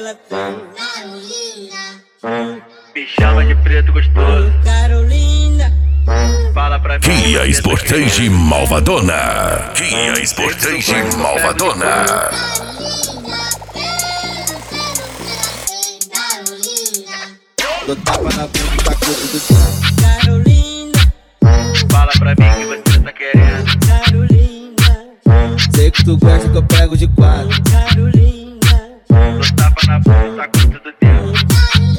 ela tem. Me chama de preto gostoso. Carolina. Fala pra mim. Kia Sportage Malvadona. Kia Sportage Malvadona. Dou tapa na bunda, tá com tudo. Carolina. Fala pra mim que você tá querendo. Carolina. Sei que tu gosta que eu pego de quatro. Carolina. Dou tapa na bunda, tá com tudo dentro.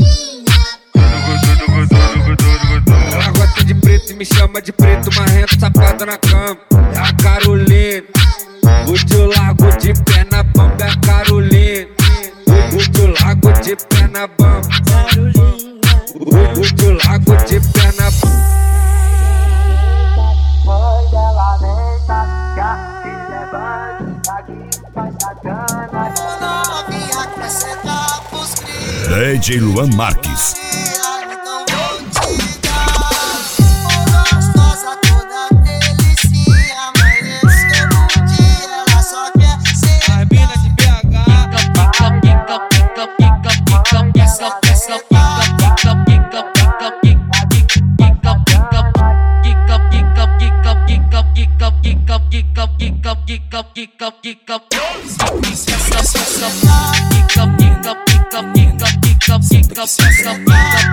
Ela gosta de preto e me chama de preto marrento, safada na cama. É a Carolina. O tio largo de pé na bamba é a Carolina. O tio largo de pé na bamba. Carolina. O tio largo de pé na bamba. DJ Luan Marques. Pick up.